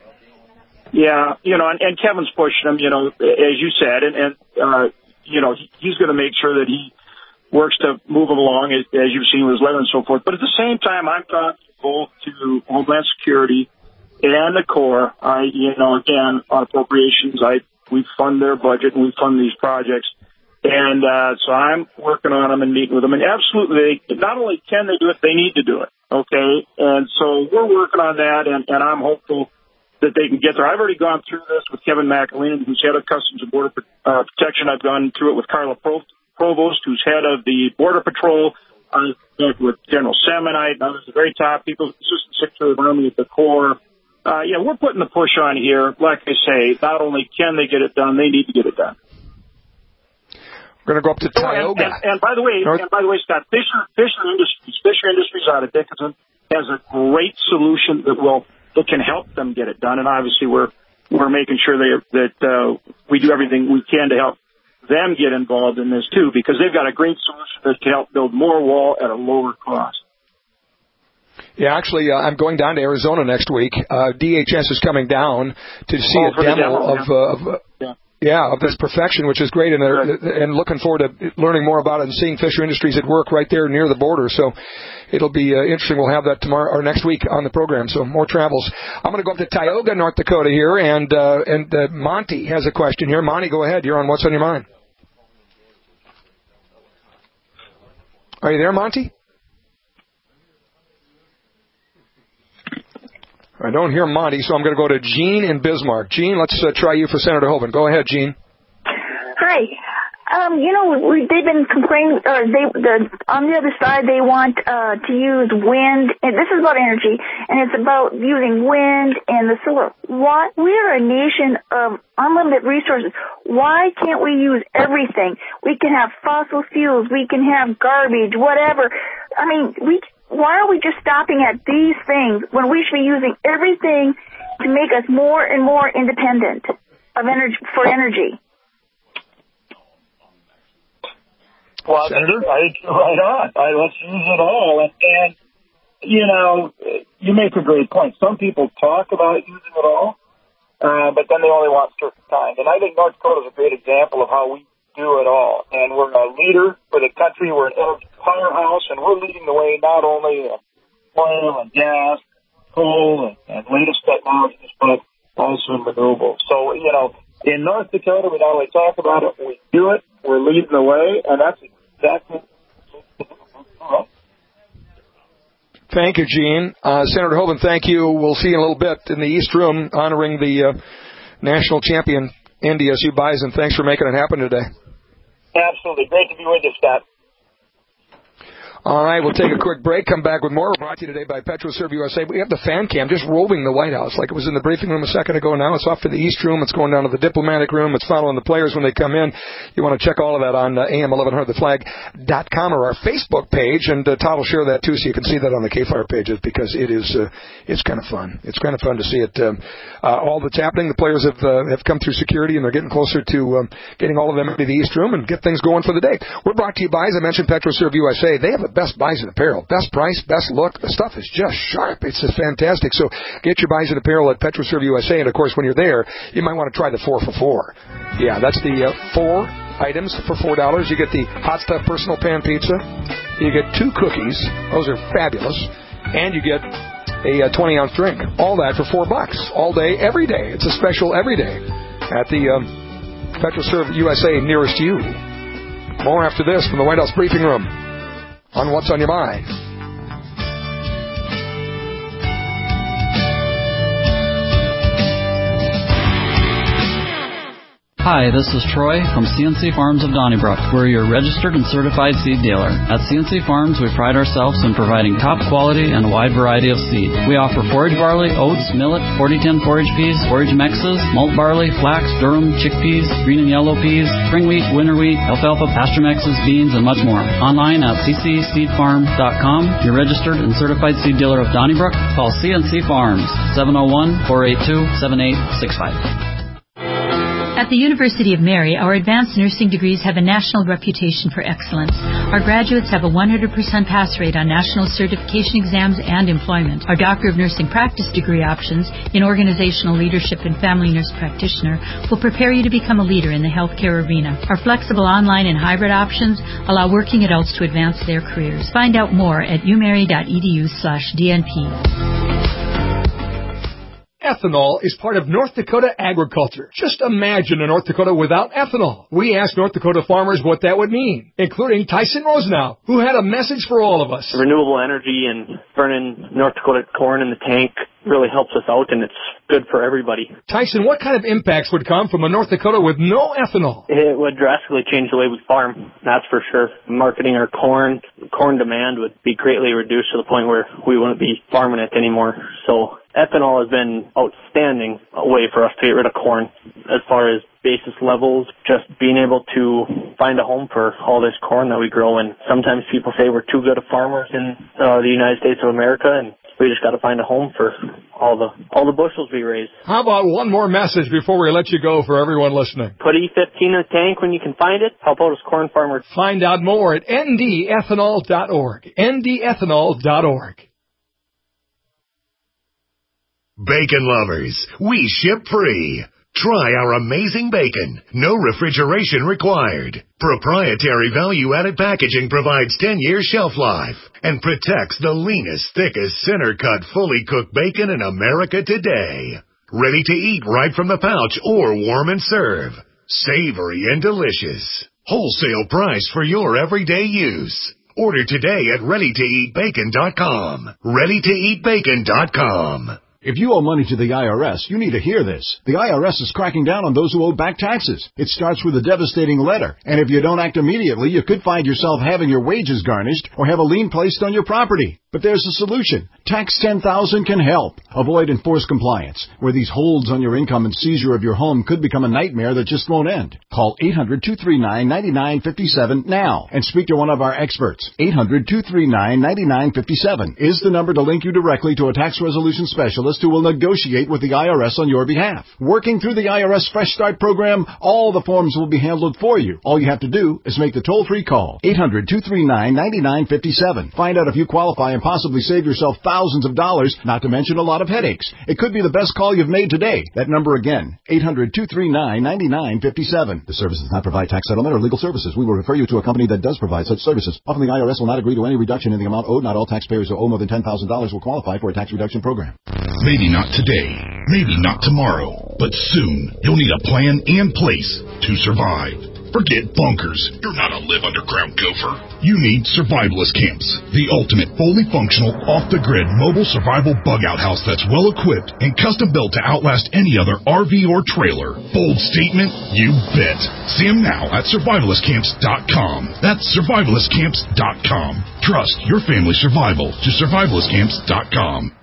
Yeah, and Kevin's pushing them, as you said, and he's going to make sure that he works to move them along, as you've seen with his letter and so forth. But at the same time, I'm talking both to Homeland Security and the Corps. Again, on appropriations, we fund their budget and we fund these projects. And so I'm working on them and meeting with them. And absolutely, not only can they do it, they need to do it. Okay? And so we're working on that, and I'm hopeful that they can get there. I've already gone through this with Kevin McAleen, who's head of Customs and Border Protection. I've gone through it with Carla Provost, who's head of the Border Patrol. I've met with General Semonite, and others at the very top, people, Assistant Secretary of the Army at the Corps. We're putting the push on here. Like I say, not only can they get it done, they need to get it done. We're going to go up to Tioga. And by the way, Scott, Fisher Industries out of Dickinson has a great solution that can help them get it done. And obviously, we're making sure that we do everything we can to help them get involved in this too, because they've got a great solution that can help build more wall at a lower cost. Yeah, actually, I'm going down to Arizona next week. DHS is coming down to see a demo of this perfection, which is great, and looking forward to learning more about it and seeing Fisher Industries at work right there near the border. So it'll be interesting. We'll have that tomorrow or next week on the program. So more travels. I'm going to go up to Tioga, North Dakota here, and Monty has a question here. Monty, go ahead. You're on What's on Your Mind. Are you there, Monty? I don't hear Monty, so I'm going to go to Jean in Bismarck. Jean, let's try you for Senator Hoeven. Go ahead, Jean. Hi. They've been complaining, on the other side, they want to use wind, and this is about energy, and it's about using wind and the solar. We are a nation of unlimited resources. Why can't we use everything? We can have fossil fuels, we can have garbage, whatever. I mean, why are we just stopping at these things when we should be using everything to make us more and more independent of energy? Well, Senator? Right on. Let's use it all. And, you make a great point. Some people talk about using it all, but then they only want certain kind. And I think North Dakota is a great example of how we do it all. And we're a leader for the country. We're an energy powerhouse, and we're leading the way not only in oil and gas, coal, and latest technologies, but also in renewables. So, in North Dakota, we not only talk about it, we do it. We're leading the way, and that's exactly. Thank you, Gene. Senator Hoeven, thank you. We'll see you in a little bit in the East Room honoring the national champion NDSU Bison. Thanks for making it happen today. Absolutely. Great to be with you, Scott. All right, we'll take a quick break, come back with more. We're brought to you today by PetroServe USA. We have the fan cam just roving the White House like it was in the briefing room a second ago. Now it's off to the East Room. It's going down to the diplomatic room. It's following the players when they come in. You want to check all of that on AM1100theflag.com or our Facebook page, and Todd will share that too so you can see that on the K-Fire pages because it's kind of fun. It's kind of fun to see it. All that's happening. The players have come through security, and they're getting closer to getting all of them into the East Room and get things going for the day. We're brought to you by, as I mentioned, PetroServe USA. They have the best Bison apparel. Best price, best look. The stuff is just sharp. It's just fantastic. So get your Bison apparel at PetroServe USA. And, of course, when you're there, you might want to try the 4 for $4. Yeah, that's the 4 items for $4. You get the Hot Stuff Personal Pan Pizza. You get 2 cookies. Those are fabulous. And you get a 20-ounce drink. All that for $4. All day, every day. It's a special every day at the PetroServe USA nearest you. More after this from the White House briefing room on What's on Your Mind. Hi, this is Troy from CNC Farms of Donnybrook. We're your registered and certified seed dealer. At CNC Farms, we pride ourselves in providing top quality and a wide variety of seed. We offer forage barley, oats, millet, 40-10 forage peas, forage mixes, malt barley, flax, durum, chickpeas, green and yellow peas, spring wheat, winter wheat, alfalfa, pasture mixes, beans, and much more. Online at ccseedfarm.com, your registered and certified seed dealer of Donnybrook. Call CNC Farms, 701-482-7865. At the University of Mary, our advanced nursing degrees have a national reputation for excellence. Our graduates have a 100% pass rate on national certification exams and employment. Our Doctor of Nursing practice degree options in organizational leadership and family nurse practitioner will prepare you to become a leader in the healthcare arena. Our flexible online and hybrid options allow working adults to advance their careers. Find out more at umary.edu/DNP. Ethanol is part of North Dakota agriculture. Just imagine a North Dakota without ethanol. We asked North Dakota farmers what that would mean, including Tyson Rosenau, who had a message for all of us. Renewable energy and burning North Dakota corn in the tank really helps us out, and it's good for everybody. Tyson, what kind of impacts would come from a North Dakota with no ethanol? It would drastically change the way we farm, that's for sure. Marketing our corn demand would be greatly reduced to the point where we wouldn't be farming it anymore. So ethanol has been outstanding a way for us to get rid of corn. As far as basis levels, just being able to find a home for all this corn that we grow. And sometimes people say we're too good of farmers in the United States of America, and we just got to find a home for all the bushels we raise. How about one more message before we let you go for everyone listening? Put E15 in the tank when you can find it. Help out as corn farmers. Find out more at ndethanol.org. ndethanol.org. Bacon lovers, we ship free. Try our amazing bacon. No refrigeration required. Proprietary value-added packaging provides 10-year shelf life and protects the leanest, thickest, center-cut, fully cooked bacon in America today. Ready to eat right from the pouch or warm and serve. Savory and delicious. Wholesale price for your everyday use. Order today at ReadyToEatBacon.com. ReadyToEatBacon.com. If you owe money to the IRS, you need to hear this. The IRS is cracking down on those who owe back taxes. It starts with a devastating letter, and if you don't act immediately, you could find yourself having your wages garnished or have a lien placed on your property. But there's a solution. Tax 10,000 can help. Avoid enforced compliance, where these holds on your income and seizure of your home could become a nightmare that just won't end. Call 800-239-9957 now and speak to one of our experts. 800-239-9957 is the number to link you directly to a tax resolution specialist who will negotiate with the IRS on your behalf. Working through the IRS Fresh Start program, all the forms will be handled for you. All you have to do is make the toll-free call. 800-239-9957. Find out if you qualify and possibly save yourself thousands of dollars, not to mention a lot of headaches. It could be the best call you've made today. That number again, 800-239-9957. The service does not provide tax settlement or legal services. We will refer you to a company that does provide such services. Often the IRS will not agree to any reduction in the amount owed. Not all taxpayers who owe more than $10,000 will qualify for a tax reduction program. Maybe not today, maybe not tomorrow, but soon you'll need a plan and place to survive. Forget bunkers. You're not a live underground gopher. You need Survivalist Camps, the ultimate fully functional, off-the-grid mobile survival bug-out house that's well-equipped and custom-built to outlast any other RV or trailer. Bold statement? You bet. See them now at survivalistcamps.com. That's survivalistcamps.com. Trust your family's survival to survivalistcamps.com.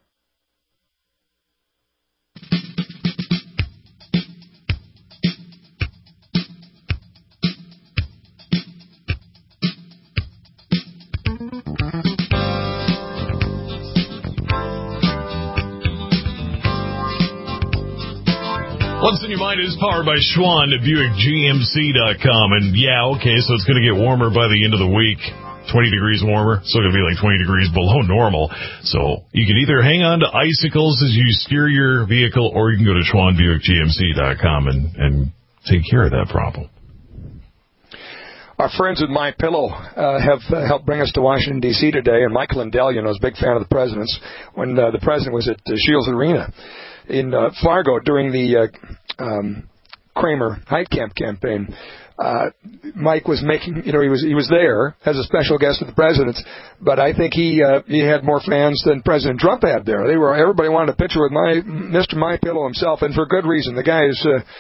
What's in Your Mind is powered by Schwann at BuickGMC.com. And yeah, okay, so it's going to get warmer by the end of the week. 20 degrees warmer. Still going to be like 20 degrees below normal. So you can either hang on to icicles as you steer your vehicle, or you can go to SchwannBuickGMC.com and take care of that problem. Our friends at MyPillow have helped bring us to Washington, D.C. today, and Mike Lindell, you know, is a big fan of the president's. When the president was at Shields Arena in Fargo during the Kramer Heitkamp campaign, Mike was making, you know, he was there as a special guest of the president's, but I think he had more fans than President Trump had there. Everybody wanted a picture with Mr. MyPillow himself, and for good reason. The guy is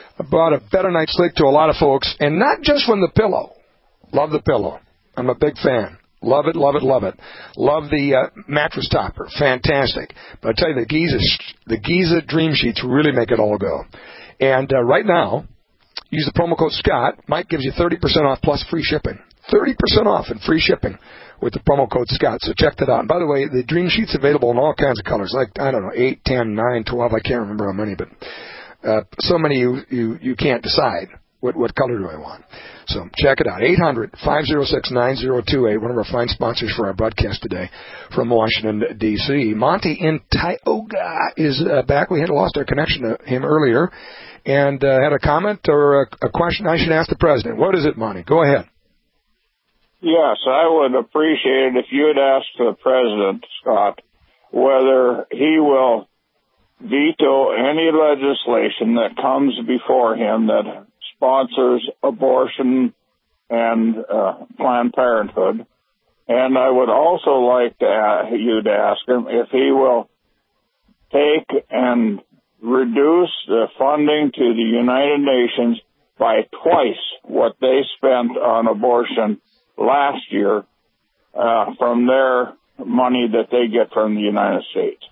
brought a better night's sleep to a lot of folks, and not just from the pillow. Love the pillow. I'm a big fan. Love it, love it, love it. Love the mattress topper. Fantastic. But I tell you, the Giza Dream Sheets really make it all go. And right now, use the promo code Scott. Mike gives you 30% off plus free shipping. 30% off and free shipping with the promo code Scott. So check that out. And by the way, the Dream Sheet's available in all kinds of colors. Like, I don't know, 8, 10, 9, 12. I can't remember how many, but so many you can't decide. What color do I want? So check it out. 800-506-9028, one of our fine sponsors for our broadcast today from Washington, D.C. Monty in Tioga is back. We had lost our connection to him earlier and had a comment or a question I should ask the president. What is it, Monty? Go ahead. Yes, I would appreciate it if you would ask the president, Scott, whether he will veto any legislation that comes before him that sponsors abortion and Planned Parenthood. And I would also like you to ask him if he will take and reduce the funding to the United Nations by twice what they spent on abortion last year from their money that they get from the United States.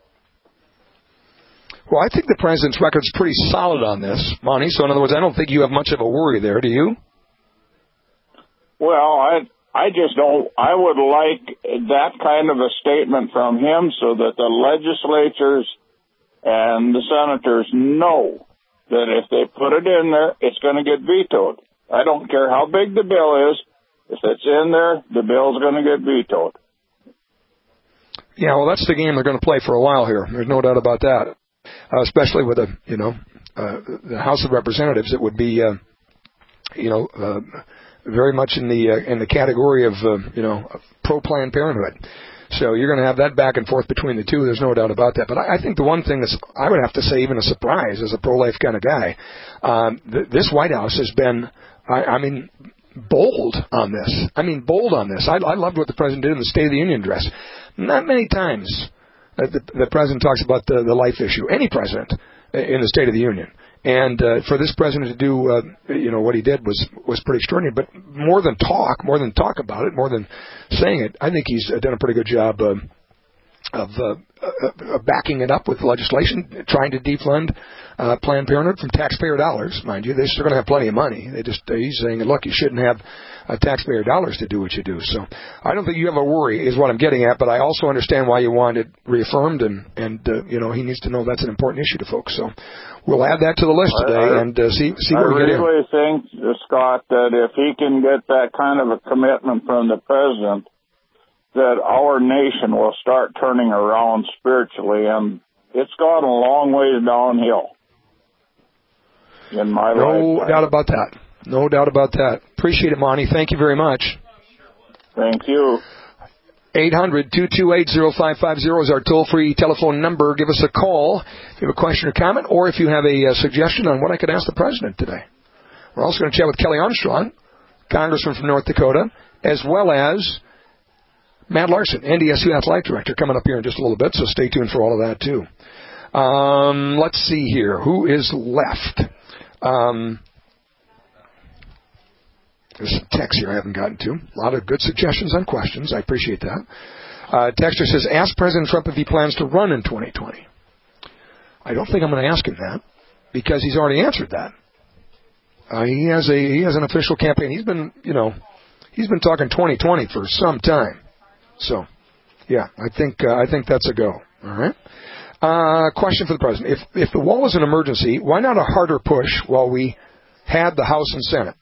Well, I think the president's record's pretty solid on this, Monty. So, in other words, I don't think you have much of a worry there, do you? Well, I just don't. I would like that kind of a statement from him so that the legislatures and the senators know that if they put it in there, it's going to get vetoed. I don't care how big the bill is. If it's in there, the bill's going to get vetoed. Yeah, well, that's the game they're going to play for a while here. There's no doubt about that. Especially with the House of Representatives, it would be very much in the category of pro Planned Parenthood. So you're going to have that back and forth between the two. There's no doubt about that. But I think the one thing that's, I would have to say, even a surprise as a pro-life kind of guy, this White House has been, bold on this. Bold on this. I loved what the president did in the State of the Union address. Not many times the president talks about the life issue. Any president in the State of the Union. And for this president to do, what he did was pretty extraordinary. But more than talk about it, more than saying it, I think he's done a pretty good job of backing it up with legislation, trying to defund Planned Parenthood from taxpayer dollars, mind you. They're still going to have plenty of money. He's saying, look, you shouldn't have taxpayer dollars to do what you do. So I don't think you have a worry, is what I'm getting at. But I also understand why you want it reaffirmed, and he needs to know that's an important issue to folks. So we'll add that to the list today and see what we get in. I really think, Scott, that if he can get that kind of a commitment from the president, that our nation will start turning around spiritually, and it's gone a long ways downhill in my life. No doubt about that. No doubt about that. Appreciate it, Monty. Thank you very much. Thank you. 800-228-0550 is our toll-free telephone number. Give us a call if you have a question or comment, or if you have a suggestion on what I could ask the president today. We're also going to chat with Kelly Armstrong, congressman from North Dakota, as well as Matt Larson, NDSU Athletic Director, coming up here in just a little bit, so stay tuned for all of that, too. Let's see here. Who is left? There's some text here I haven't gotten to. A lot of good suggestions on questions. I appreciate that. Texter says, ask President Trump if he plans to run in 2020. I don't think I'm going to ask him that, because he's already answered that. He has an official campaign. He's been talking 2020 for some time. So, yeah, I think that's a go. All right. Question for the president: If the wall is an emergency, why not a harder push while we had the House and Senate?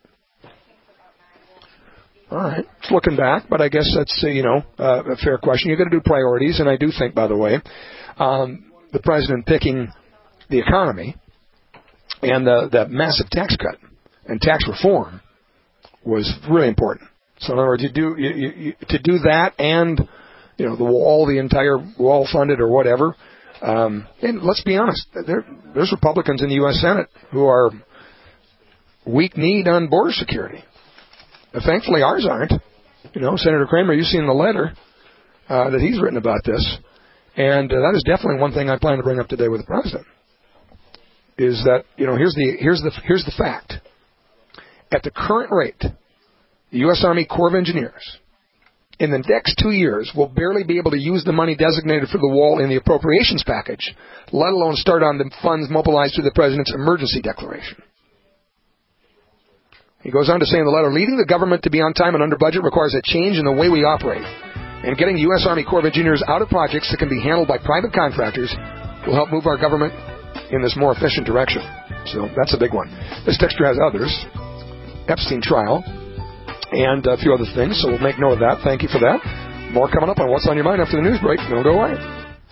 All right, it's looking back, but I guess that's a fair question. You've got to do priorities, and I do think, by the way, the president picking the economy and that massive tax cut and tax reform was really important. So in other words, to do that and the entire wall funded or whatever. And let's be honest, there's Republicans in the U.S. Senate who are weak-kneed on border security. Thankfully, ours aren't. Senator Kramer, you've seen the letter that he's written about this, and that is definitely one thing I plan to bring up today with the president. is that, here's the fact. At the current rate, the U.S. Army Corps of Engineers, in the next 2 years, will barely be able to use the money designated for the wall in the appropriations package, let alone start on the funds mobilized through the President's emergency declaration. He goes on to say in the letter, leading the government to be on time and under budget requires a change in the way we operate. And getting the U.S. Army Corps of Engineers out of projects that can be handled by private contractors will help move our government in this more efficient direction. So that's a big one. This texture has others. Epstein trial and a few other things, so we'll make note of that. Thank you for that. More coming up on What's on Your Mind after the news break. Don't go away.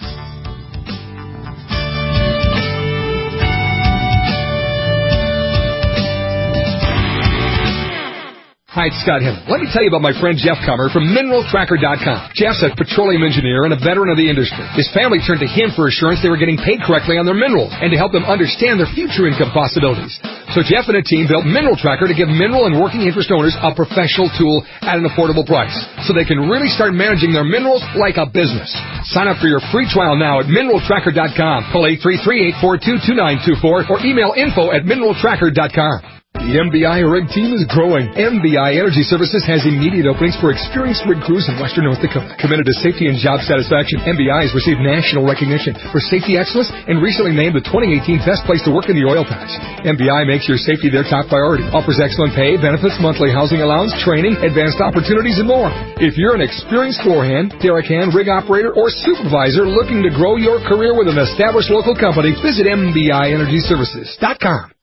Hi, it's Scott Hill. Let me tell you about my friend Jeff Comer from MineralTracker.com. Jeff's a petroleum engineer and a veteran of the industry. His family turned to him for assurance they were getting paid correctly on their minerals and to help them understand their future income possibilities. So Jeff and a team built Mineral Tracker to give mineral and working interest owners a professional tool at an affordable price so they can really start managing their minerals like a business. Sign up for your free trial now at MineralTracker.com. Call 833-842-2924 or email info@MineralTracker.com. The MBI rig team is growing. MBI Energy Services has immediate openings for experienced rig crews in western North Dakota. Committed to safety and job satisfaction, MBI has received national recognition for safety excellence and recently named the 2018 Best Place to Work in the Oil Patch. MBI makes your safety their top priority. Offers excellent pay, benefits, monthly housing allowance, training, advanced opportunities, and more. If you're an experienced floorhand, derrick hand, rig operator, or supervisor looking to grow your career with an established local company, visit MBIEnergyServices.com.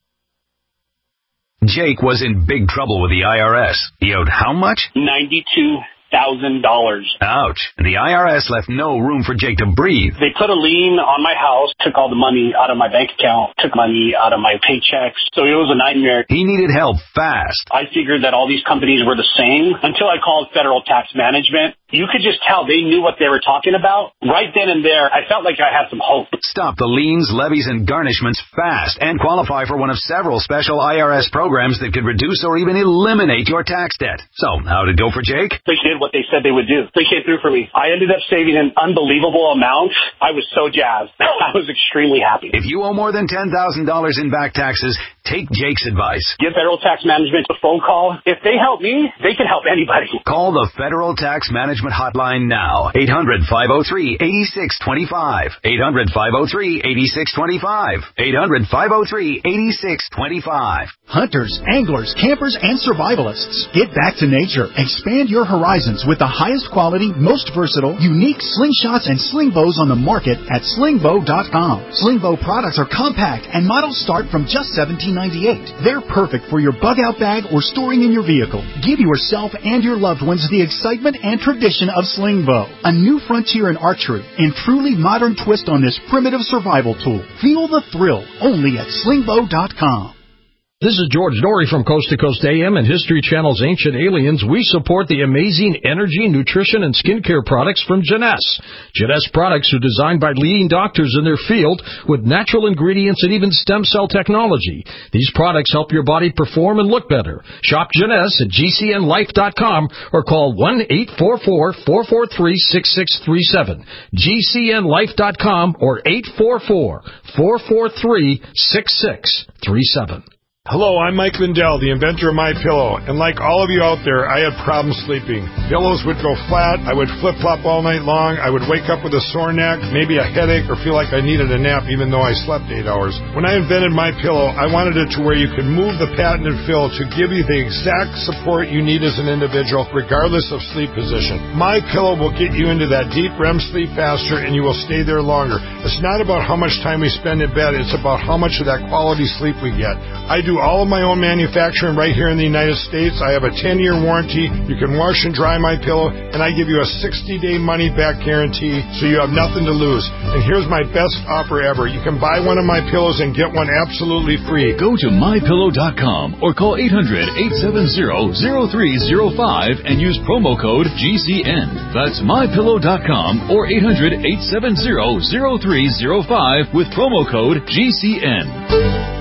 Jake was in big trouble with the IRS. He owed how much? $92,000. Ouch. And the IRS left no room for Jake to breathe. They put a lien on my house, took all the money out of my bank account, took money out of my paychecks. So it was a nightmare. He needed help fast. I figured that all these companies were the same until I called Federal Tax Management. You could just tell they knew what they were talking about. Right then and there, I felt like I had some hope. Stop the liens, levies, and garnishments fast and qualify for one of several special IRS programs that could reduce or even eliminate your tax debt. So, how'd it go for Jake? They did what they said they would do. They came through for me. I ended up saving an unbelievable amount. I was so jazzed. I was extremely happy. If you owe more than $10,000 in back taxes, take Jake's advice. Give Federal Tax Management a phone call. If they help me, they can help anybody. Call the Federal Tax Management hotline now. 800-503-8625. 800-503-8625. 800-503-8625. Hunters, anglers, campers, and survivalists. Get back to nature. Expand your horizons with the highest quality, most versatile, unique slingshots and sling bows on the market at slingbow.com. Slingbow products are compact and models start from just $17.98. They're perfect for your bug-out bag or storing in your vehicle. Give yourself and your loved ones the excitement and tradition of Slingbow, a new frontier in archery and truly modern twist on this primitive survival tool. Feel the thrill only at slingbow.com. This is George Norrie from Coast to Coast AM and History Channel's Ancient Aliens. We support the amazing energy, nutrition, and skincare products from Jeunesse. Jeunesse products are designed by leading doctors in their field with natural ingredients and even stem cell technology. These products help your body perform and look better. Shop Jeunesse at GCNlife.com or call 1-844-443-6637. GCNlife.com or 844-443-6637. Hello, I'm Mike Lindell, the inventor of MyPillow, and like all of you out there, I had problems sleeping. Pillows would go flat, I would flip-flop all night long, I would wake up with a sore neck, maybe a headache, or feel like I needed a nap even though I slept 8 hours. When I invented MyPillow, I wanted it to where you could move the patented fill to give you the exact support you need as an individual, regardless of sleep position. MyPillow will get you into that deep REM sleep faster, and you will stay there longer. It's not about how much time we spend in bed, it's about how much of that quality sleep we get. I do all of my own manufacturing right here in the United States. I have a 10-year warranty. You can wash and dry my pillow, and I give you a 60-day money-back guarantee, so you have nothing to lose. And here's my best offer ever. You can buy one of my pillows and get one absolutely free. Go to MyPillow.com or call 800-870-0305 and use promo code GCN. That's MyPillow.com or 800-870-0305 with promo code GCN.